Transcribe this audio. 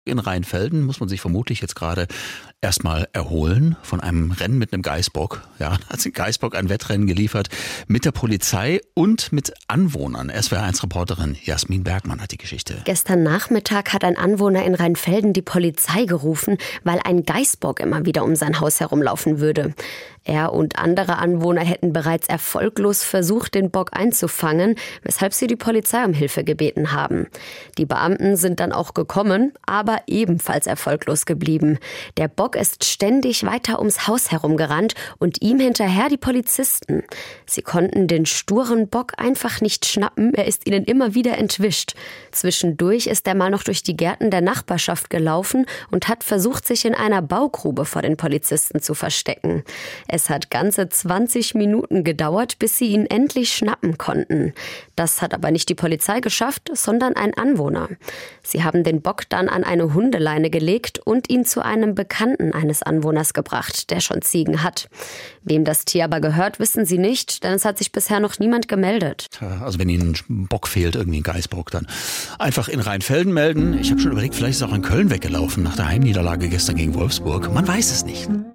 In Rheinfelden muss man sich vermutlich jetzt gerade erstmal erholen von einem Rennen mit einem Geißbock. Ja, hat ein Geißbock ein Wettrennen geliefert mit der Polizei und mit Anwohnern. SWR1-Reporterin Jasmin Bergmann hat die Geschichte. Gestern Nachmittag hat ein Anwohner in Rheinfelden die Polizei gerufen, weil ein Geißbock immer wieder um sein Haus herumlaufen würde. Er und andere Anwohner hätten bereits erfolglos versucht, den Bock einzufangen, weshalb sie die Polizei um Hilfe gebeten haben. Die Beamten sind dann auch gekommen, aber ebenfalls erfolglos geblieben. Der Bock ist ständig weiter ums Haus herumgerannt und ihm hinterher die Polizisten. Sie konnten den sturen Bock einfach nicht schnappen, er ist ihnen immer wieder entwischt. Zwischendurch ist er mal noch durch die Gärten der Nachbarschaft gelaufen und hat versucht, sich in einer Baugrube vor den Polizisten zu verstecken. Es hat ganze 20 Minuten gedauert, bis sie ihn endlich schnappen konnten. Das hat aber nicht die Polizei geschafft, sondern ein Anwohner. Sie haben den Bock dann an eine Hundeleine gelegt und ihn zu einem Bekannten eines Anwohners gebracht, der schon Ziegen hat. Wem das Tier aber gehört, wissen sie nicht, denn es hat sich bisher noch niemand gemeldet. Also wenn Ihnen ein Bock fehlt, irgendwie ein Geißbock, dann einfach in Rheinfelden melden. Ich habe schon überlegt, vielleicht ist er auch in Köln weggelaufen nach der Heimniederlage gestern gegen Wolfsburg. Man weiß es nicht.